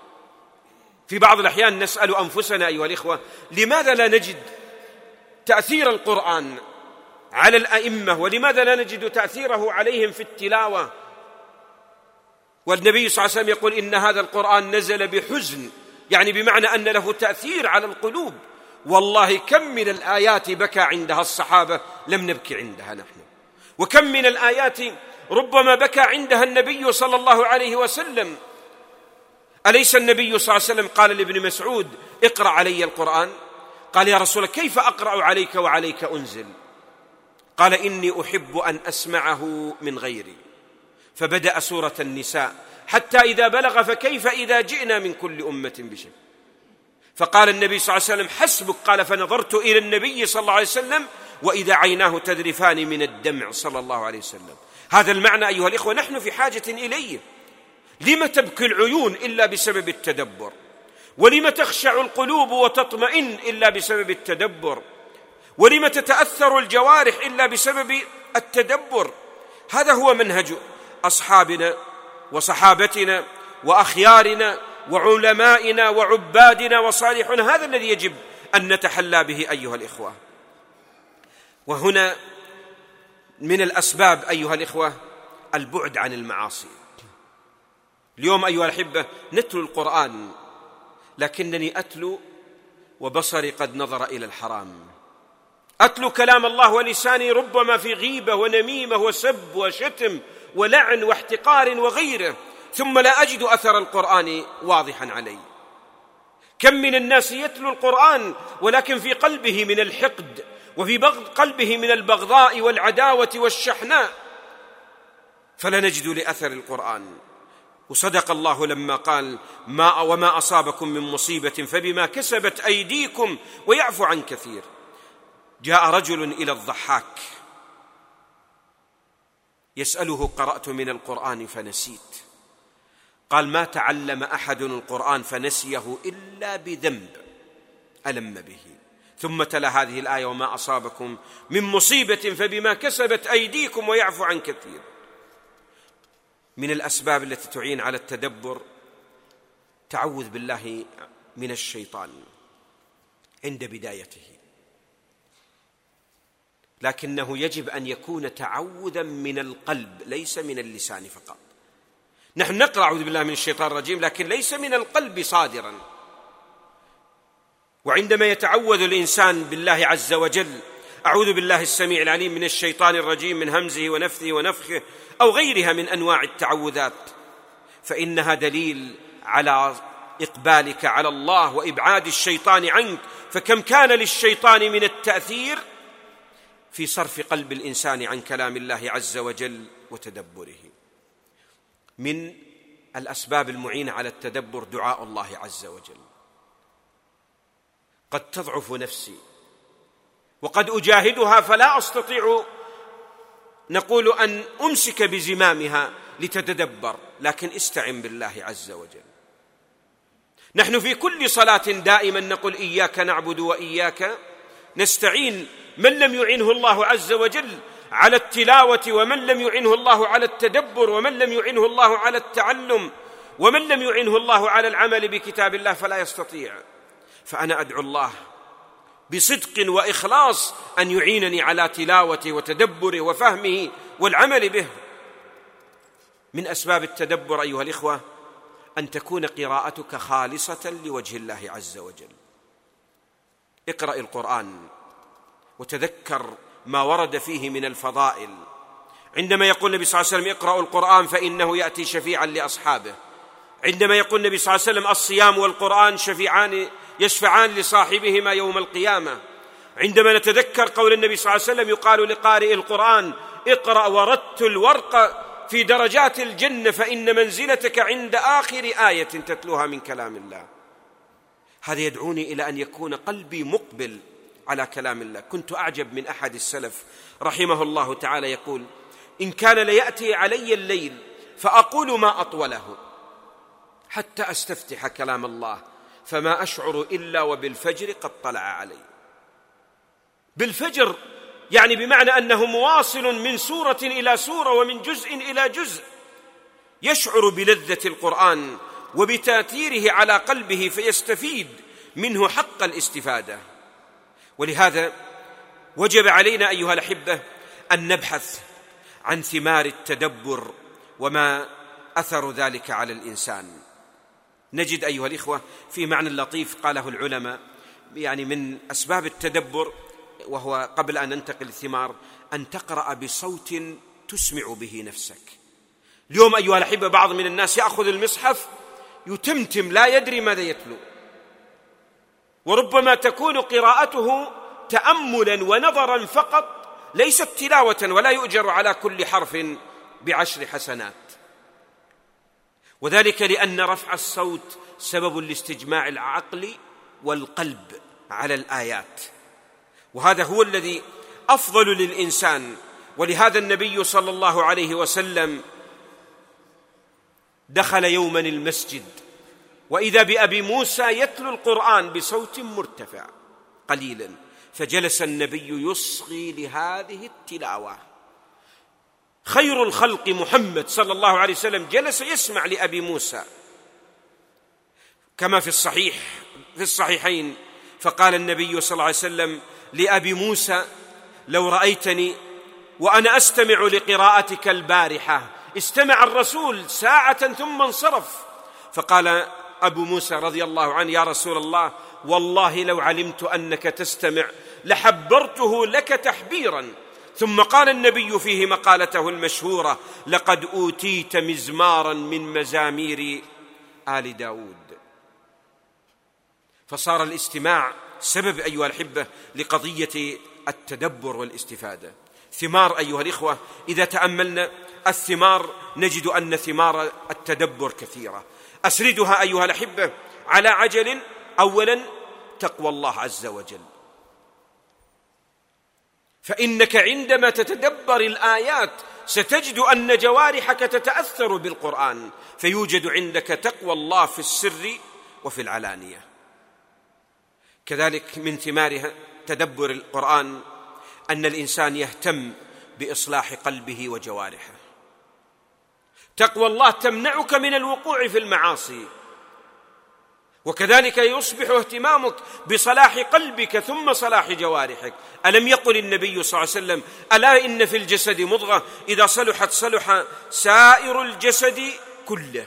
في بعض الأحيان نسأل أنفسنا أيها الإخوة، لماذا لا نجد تأثير القرآن على الأئمة، ولماذا لا نجد تأثيره عليهم في التلاوة؟ والنبي صلى الله عليه وسلم يقول إن هذا القرآن نزل بحزن، يعني بمعنى أن له تأثير على القلوب. والله كم من الآيات بكى عندها الصحابة لم نبكي عندها نحن، وكم من الآيات ربما بكى عندها النبي صلى الله عليه وسلم. أليس النبي صلى الله عليه وسلم قال لابن مسعود اقرأ علي القرآن؟ قال يا رسول الله كيف أقرأ عليك وعليك أنزل؟ قال إني أحب أن أسمعه من غيري. فبدأ سورة النساء حتى إذا بلغ فكيف إذا جئنا من كل أمة بشهيد. فقال النبي صلى الله عليه وسلم حسبك. قال فنظرت إلى النبي صلى الله عليه وسلم وإذا عيناه تذرفان من الدمع صلى الله عليه وسلم. هذا المعنى أيها الإخوة نحن في حاجة إليه. لم تبكي العيون إلا بسبب التدبر؟ ولم تخشع القلوب وتطمئن إلا بسبب التدبر؟ ولم تتأثر الجوارح إلا بسبب التدبر؟ هذا هو منهج أصحابنا وصحابتنا وأخيارنا وعلمائنا وعبادنا وصالحنا. هذا الذي يجب أن نتحلى به أيها الإخوة. وهنا من الأسباب أيها الإخوة البعد عن المعاصي. اليوم أيها الأحبة نتلو القرآن، لكنني أتلو وبصري قد نظر إلى الحرام. أتلو كلام الله ولساني ربما في غيبة ونميمة وسب وشتم ولعن واحتقار وغيره، ثم لا أجد أثر القرآن واضحا علي. كم من الناس يتلو القرآن ولكن في قلبه من الحقد، وفي قلبه من البغضاء والعداوة والشحناء، فلا نجد لأثر القرآن. وصدق الله لما قال وما أصابكم من مصيبة فبما كسبت أيديكم ويعفو عن كثير. جاء رجل إلى الضحاك يسأله قرأت من القرآن فنسيت. قال ما تعلم أحد القرآن فنسيه إلا بذنب ألم به. ثم تلا هذه الآية وما أصابكم من مصيبة فبما كسبت أيديكم ويعفو عن كثير. من الأسباب التي تعين على التدبر تعوذ بالله من الشيطان عند بدايته، لكنه يجب أن يكون تعوذا من القلب ليس من اللسان فقط. نحن نقرأ أعوذ بالله من الشيطان الرجيم، لكن ليس من القلب صادرا. وعندما يتعوذ الإنسان بالله عز وجل أعوذ بالله السميع العليم من الشيطان الرجيم من همزه ونفثه ونفخه أو غيرها من أنواع التعوذات، فإنها دليل على إقبالك على الله وإبعاد الشيطان عنك. فكم كان للشيطان من التأثير في صرف قلب الإنسان عن كلام الله عز وجل وتدبره. من الأسباب المعينة على التدبر دعاء الله عز وجل. قد تضعف نفسي وقد أجاهدها فلا أستطيع نقول أن أمسك بزمامها لتتدبر، لكن استعن بالله عز وجل. نحن في كل صلاة دائما نقول إياك نعبد وإياك نستعين. من لم يعنه الله عز وجل على التلاوة، ومن لم يعنه الله على التدبر، ومن لم يعنه الله على التعلم، ومن لم يعنه الله على العمل بكتاب الله فلا يستطيع. فأنا أدعو الله بصدق وإخلاص أن يعينني على تلاوته وتدبره وفهمه والعمل به. من أسباب التدبر أيها الإخوة أن تكون قراءتك خالصة لوجه الله عز وجل. اقرأ القرآن وتذكر ما ورد فيه من الفضائل. عندما يقول النبي صلى الله عليه وسلم اقرأوا القرآن فإنه يأتي شفيعا لأصحابه، عندما يقول النبي صلى الله عليه وسلم الصيام والقرآن يشفعان لصاحبهما يوم القيامة، عندما نتذكر قول النبي صلى الله عليه وسلم يقال لقارئ القرآن اقرأ ورتل ورق في درجات الجنة فإن منزلتك عند آخر آية تتلوها من كلام الله. هذا يدعوني إلى أن يكون قلبي مقبل على كلام الله. كنت أعجب من أحد السلف رحمه الله تعالى يقول إن كان ليأتي علي الليل فأقول ما أطوله حتى أستفتح كلام الله فما أشعر إلا وبالفجر قد طلع علي. بالفجر يعني بمعنى أنه مواصل من سورة إلى سورة ومن جزء إلى جزء، يشعر بلذة القرآن وبتأثيره على قلبه فيستفيد منه حق الاستفادة. ولهذا وجب علينا أيها الأحبة أن نبحث عن ثمار التدبر وما أثر ذلك على الإنسان. نجد أيها الإخوة في معنى لطيف قاله العلماء يعني من أسباب التدبر، وهو قبل أن ننتقل الثمار، أن تقرأ بصوت تسمع به نفسك. اليوم أيها الأحبة بعض من الناس يأخذ المصحف يتمتم لا يدري ماذا يتلو، وربما تكون قراءته تأملا ونظرا فقط ليست تلاوة، ولا يؤجر على كل حرف ب10 حسنات. وذلك لأن رفع الصوت سبب لاستجماع العقل والقلب على الآيات، وهذا هو الذي أفضل للإنسان. ولهذا النبي صلى الله عليه وسلم دخل يوما المسجد وإذا بأبي موسى يتلو القرآن بصوت مرتفع قليلا، فجلس النبي يصغي لهذه التلاوة. خير الخلق محمد صلى الله عليه وسلم جلس يسمع لأبي موسى كما في الصحيحين فقال النبي صلى الله عليه وسلم لأبي موسى لو رأيتني وأنا أستمع لقراءتك البارحة. استمع الرسول ساعة ثم انصرف، فقال أبو موسى رضي الله عنه يا رسول الله والله لو علمت أنك تستمع لحبرته لك تحبيرا. ثم قال النبي فيه مقالته المشهورة لقد أوتيت مزمارا من مزامير آل داود. فصار الاستماع سبب أيها الأحبة لقضية التدبر والاستفادة. ثمار أيها الإخوة إذا تأملنا الثمار نجد أن ثمار التدبر كثيرة، أسردها أيها الأحبة على عجل. أولا تقوى الله عز وجل، فإنك عندما تتدبر الآيات ستجد أن جوارحك تتأثر بالقرآن، فيوجد عندك تقوى الله في السر وفي العلانية. كذلك من ثمارها تدبر القرآن أن الإنسان يهتم بإصلاح قلبه وجوارحه. تقوى الله تمنعك من الوقوع في المعاصي، وكذلك يصبح اهتمامك بصلاح قلبك ثم صلاح جوارحك. ألم يقل النبي صلى الله عليه وسلم: ألا إن في الجسد مضغة إذا صلحت صلح سائر الجسد كله.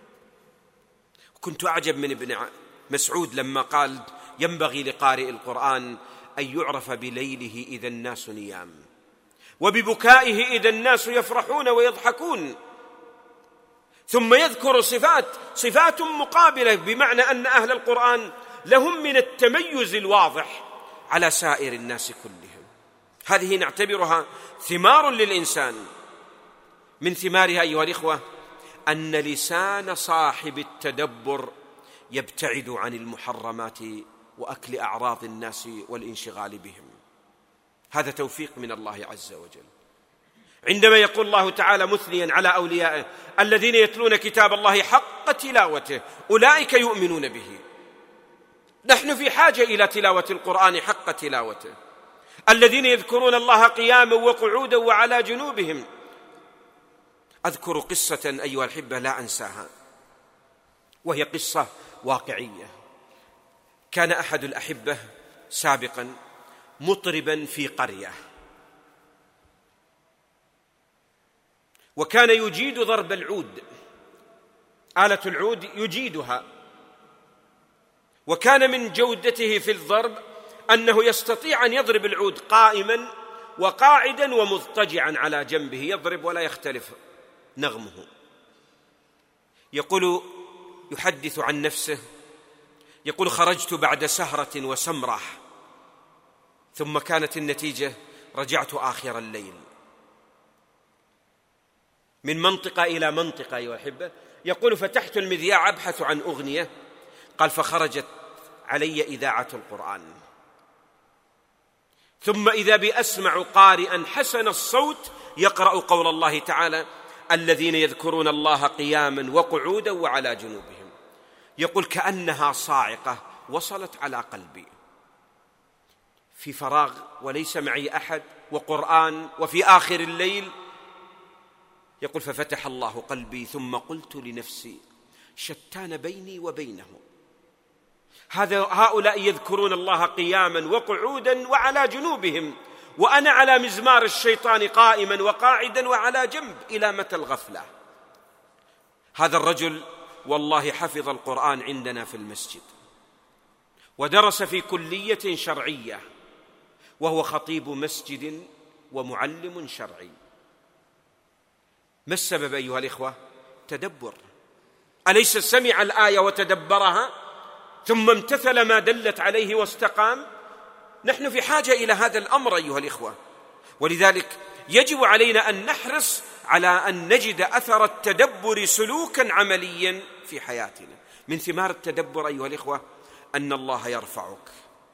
كنت أعجب من ابن مسعود لما قال: ينبغي لقارئ القرآن أن يعرف بليله إذا الناس نيام، وببكائه إذا الناس يفرحون ويضحكون. ثم يذكر صفات مقابلة، بمعنى أن أهل القرآن لهم من التميز الواضح على سائر الناس كلهم. هذه نعتبرها ثمار للإنسان. من ثمارها أيها الإخوة أن لسان صاحب التدبر يبتعد عن المحرمات وأكل أعراض الناس والانشغال بهم. هذا توفيق من الله عز وجل. عندما يقول الله تعالى مثنيا على أوليائه: الذين يتلون كتاب الله حق تلاوته أولئك يؤمنون به. نحن في حاجة إلى تلاوة القرآن حق تلاوته. الذين يذكرون الله قياما وقعودا وعلى جنوبهم. أذكر قصة أيها الأحبة لا أنساها، وهي قصة واقعية. كان أحد الأحبة سابقا مطربا في قرية، وكان يجيد ضرب العود، آلة العود يجيدها، وكان من جودته في الضرب أنه يستطيع أن يضرب العود قائما وقاعدا ومضطجعا على جنبه، يضرب ولا يختلف نغمه. يقول يحدث عن نفسه، يقول: خرجت بعد سهرة وسمرة، ثم كانت النتيجة رجعت آخر الليل من منطقة إلى منطقة أيها الأحبة. يقول: فتحت المذياع أبحث عن أغنية، قال: فخرجت علي إذاعة القرآن، ثم إذا بأسمع قارئا حسن الصوت يقرأ قول الله تعالى: الذين يذكرون الله قياما وقعودا وعلى جنوبهم. يقول: كأنها صاعقة وصلت على قلبي في فراغ وليس معي أحد وقرآن وفي آخر الليل. يقول: ففتح الله قلبي ثم قلت لنفسي: شتان بيني وبينهم، هؤلاء يذكرون الله قياما وقعودا وعلى جنوبهم، وأنا على مزمار الشيطان قائما وقاعدا وعلى جنب. إلى متى الغفلة؟ هذا الرجل والله حفظ القرآن عندنا في المسجد، ودرس في كلية شرعية، وهو خطيب مسجد ومعلم شرعي. ما السبب أيها الإخوة؟ تدبر. أليس سمع الآية وتدبرها ثم امتثل ما دلت عليه واستقام؟ نحن في حاجة إلى هذا الأمر أيها الإخوة، ولذلك يجب علينا أن نحرص على أن نجد أثر التدبر سلوكا عمليا في حياتنا. من ثمار التدبر أيها الإخوة أن الله يرفعك.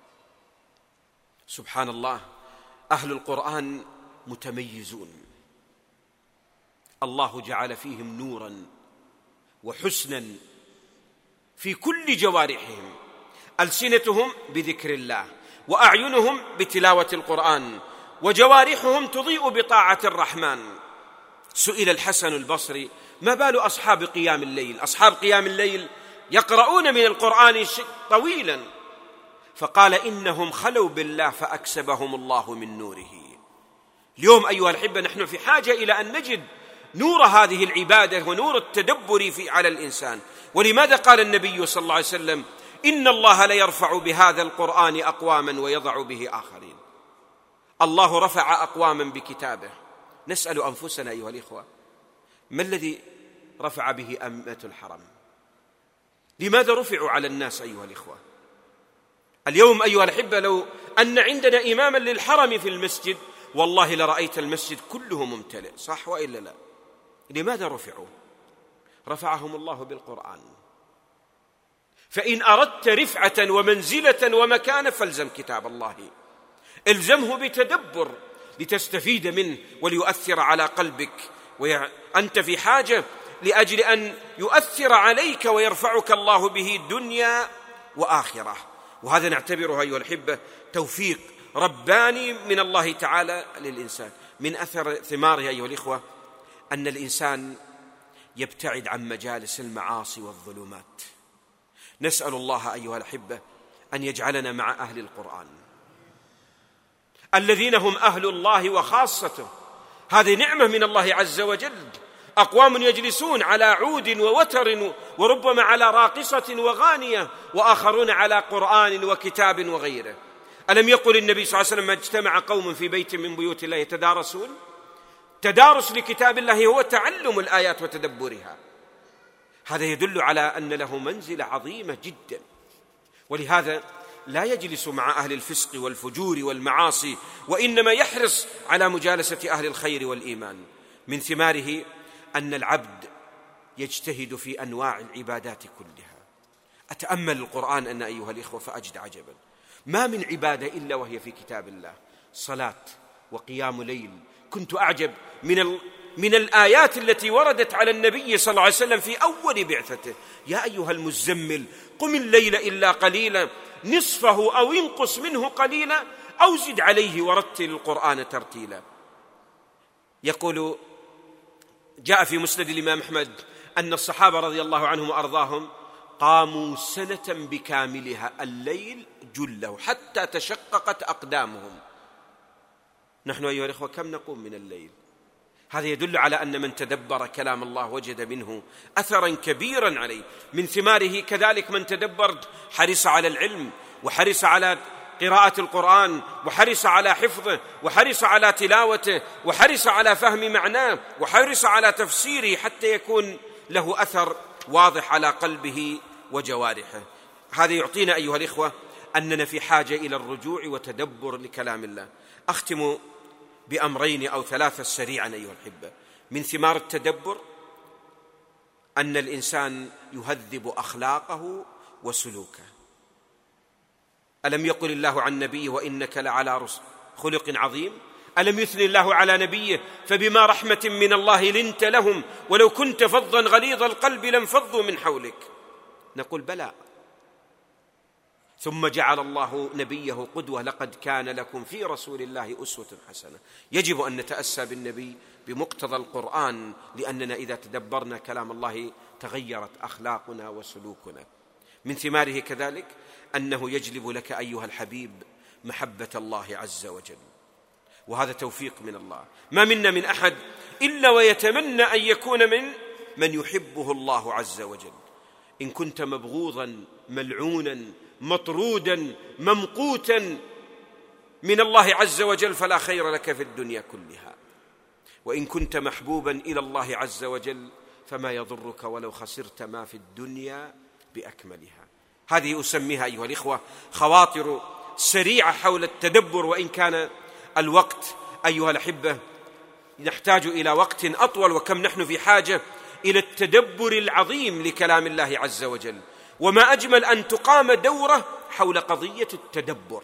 سبحان الله، أهل القرآن متميزون، الله جعل فيهم نورا وحسنا في كل جوارحهم، ألسنتهم بذكر الله، وأعينهم بتلاوة القرآن، وجوارحهم تضيء بطاعة الرحمن. سئل الحسن البصري: ما بال أصحاب قيام الليل؟ أصحاب قيام الليل يقرؤون من القرآن طويلا، فقال: إنهم خلوا بالله فأكسبهم الله من نوره. اليوم أيها الأحبة نحن في حاجة إلى أن نجد نور هذه العبادة ونور التدبر على الإنسان. ولماذا قال النبي صلى الله عليه وسلم: إن الله ليرفع بهذا القرآن أقواما ويضع به آخرين؟ الله رفع أقواما بكتابه. نسأل أنفسنا أيها الإخوة: ما الذي رفع به أئمة الحرم؟ لماذا رفعوا على الناس أيها الإخوة؟ اليوم أيها الأحبة لو أن عندنا إماما للحرم في المسجد والله لرأيت المسجد كله ممتلئ، صح وإلا لا؟ لماذا رفعوا؟ رفعهم الله بالقرآن. فإن أردت رفعة ومنزلة ومكانة فالزم كتاب الله، الزمه بتدبر لتستفيد منه وليؤثر على قلبك، وأنت في حاجة لأجل أن يؤثر عليك ويرفعك الله به دنيا وآخرة. وهذا نعتبره أيها الأحبة توفيق رباني من الله تعالى للإنسان. من أثر ثماره أيها الإخوة أن الإنسان يبتعد عن مجالس المعاصي والظلمات، نسأل الله أيها الأحبة أن يجعلنا مع أهل القرآن الذين هم أهل الله وخاصته. هذه نعمة من الله عز وجل. أقوام يجلسون على عود ووتر وربما على راقصة وغانية، وآخرون على قرآن وكتاب وغيره. ألم يقل النبي صلى الله عليه وسلم: ما اجتمع قوم في بيت من بيوت الله يتدارسون؟ تدارس لكتاب الله هو تعلم الآيات وتدبرها. هذا يدل على أن له منزلة عظيمة جدا. ولهذا لا يجلس مع أهل الفسق والفجور والمعاصي، وإنما يحرص على مجالسة أهل الخير والإيمان. من ثماره أن العبد يجتهد في أنواع العبادات كلها. أتأمل القرآن أن أيها الإخوة فأجد عجبا، ما من عبادة إلا وهي في كتاب الله. صلاة وقيام ليل. كنت أعجب من الآيات التي وردت على النبي صلى الله عليه وسلم في أول بعثته: يا أيها المزمل قم الليل إلا قليلا نصفه أو انقص منه قليلا أو زد عليه ورتل القرآن ترتيلا. يقول جاء في مسند الإمام أحمد أن الصحابة رضي الله عنهم وأرضاهم قاموا سنة بكاملها الليل جله حتى تشققت أقدامهم. نحن أيها الإخوة كم نقوم من الليل؟ هذا يدل على أن من تدبر كلام الله وجد منه أثرا كبيرا عليه. من ثماره كذلك من تدبر حرص على العلم، وحرص على قراءة القرآن، وحرص على حفظه، وحرص على تلاوته، وحرص على فهم معناه، وحرص على تفسيره حتى يكون له أثر واضح على قلبه وجوارحه. هذا يعطينا أيها الإخوة أننا في حاجة إلى الرجوع وتدبر لكلام الله. أختم بأمرين أو ثلاثة سريعا أيها الأحبة. من ثمار التدبر أن الإنسان يهذب أخلاقه وسلوكه. ألم يقل الله عن نبيه: وإنك لعلى خلق عظيم؟ ألم يثني الله على نبيه: فبما رحمة من الله لنت لهم ولو كنت فظا غليظ القلب لانفضوا من حولك؟ نقول بلى. ثم جعل الله نبيه قدوة: لقد كان لكم في رسول الله أسوة حسنة. يجب أن نتأسى بالنبي بمقتضى القرآن، لأننا إذا تدبرنا كلام الله تغيرت أخلاقنا وسلوكنا. من ثماره كذلك أنه يجلب لك أيها الحبيب محبة الله عز وجل، وهذا توفيق من الله. ما منا من أحد إلا ويتمنى أن يكون من يحبه الله عز وجل. إن كنت مبغوضا ملعونا مطرودا ممقوتا من الله عز وجل فلا خير لك في الدنيا كلها. وإن كنت محبوبا إلى الله عز وجل فما يضرك ولو خسرت ما في الدنيا بأكملها. هذه أسميها أيها الإخوة خواطر سريعة حول التدبر، وإن كان الوقت أيها الأحبة نحتاج إلى وقت أطول، وكم نحن في حاجة إلى التدبر العظيم لكلام الله عز وجل. وما أجمل أن تقام دورة حول قضية التدبر،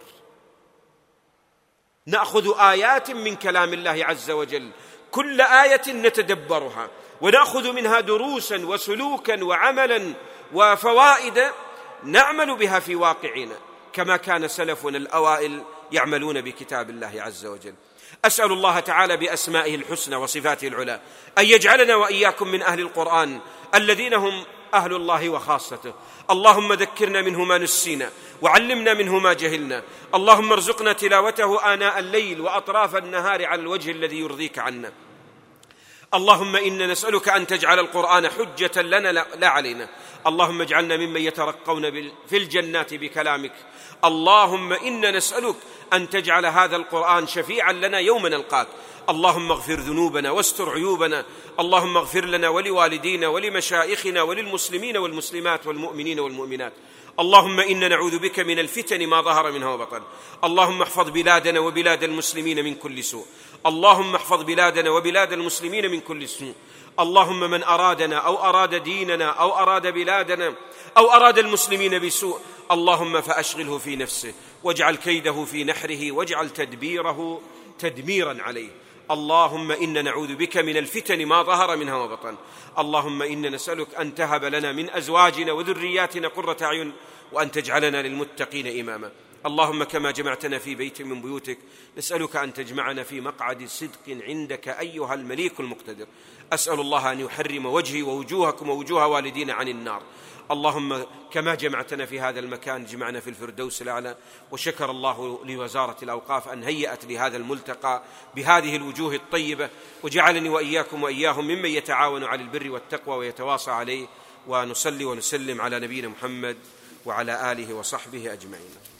نأخذ آيات من كلام الله عز وجل، كل آية نتدبرها ونأخذ منها دروسا وسلوكا وعملا وفوائد نعمل بها في واقعنا، كما كان سلفنا الأوائل يعملون بكتاب الله عز وجل. أسأل الله تعالى بأسمائه الحسنى وصفاته العلى أن يجعلنا وإياكم من أهل القرآن الذين هم أهل الله وخاصته. اللهم ذكرنا منه ما نسينا وعلمنا منه ما جهلنا. اللهم ارزقنا تلاوته آناء الليل وأطراف النهار على الوجه الذي يرضيك عنا. اللهم إنا نسألك أن تجعل القرآن حجة لنا لا علينا. اللهم اجعلنا ممن يترقون في الجنات بكلامك. اللهم إنا نسألك أن تجعل هذا القرآن شفيعا لنا يوم نلقاك. اللهم اغفر ذنوبنا واستر عيوبنا. اللهم اغفر لنا ولوالدينا ولمشائخنا وللمسلمين والمسلمات والمؤمنين والمؤمنات. اللهم إنا نعوذ بك من الفتن ما ظهر منها وبطن. اللهم احفظ بلادنا وبلاد المسلمين من كل سوء. اللهم احفظ بلادنا وبلاد المسلمين من كل سوء. اللهم من أرادنا أو أراد ديننا أو أراد بلادنا أو أراد المسلمين بسوء اللهم فأشغله في نفسه واجعل كيده في نحره واجعل تدبيره تدميرا عليه. اللهم إنا نعوذ بك من الفتن ما ظهر منها وبطن. اللهم إنا نسألك أن تهب لنا من أزواجنا وذرياتنا قرة أعين وأن تجعلنا للمتقين إماما. اللهم كما جمعتنا في بيت من بيوتك نسألك أن تجمعنا في مقعد صدق عندك أيها المليك المقتدر. أسأل الله أن يحرم وجهي ووجوهكم ووجوه والدينا عن النار. اللهم كما جمعتنا في هذا المكان جمعنا في الفردوس الأعلى. وشكر الله لوزارة الأوقاف أن هيأت لهذا الملتقى بهذه الوجوه الطيبة، وجعلني وإياكم وإياهم ممن يتعاون على البر والتقوى ويتواصى عليه. ونصلي ونسلم على نبينا محمد وعلى آله وصحبه أجمعين.